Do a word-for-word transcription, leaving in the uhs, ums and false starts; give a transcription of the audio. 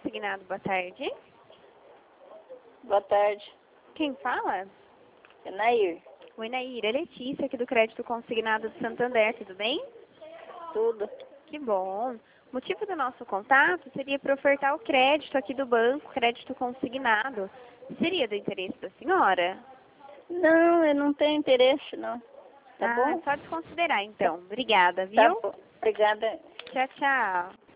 Consignado, boa tarde. Boa tarde. Quem fala? É Nair. Oi, Nair. É Letícia, aqui do Crédito Consignado do Santander, tudo bem? Tudo. Que bom. O motivo do nosso contato seria para ofertar o crédito aqui do banco, crédito consignado. Seria do interesse da senhora? Não, eu não tenho interesse, não. Tá ah, bom? só desconsiderar então. Obrigada, Tá viu? bom. Obrigada. Tchau, tchau.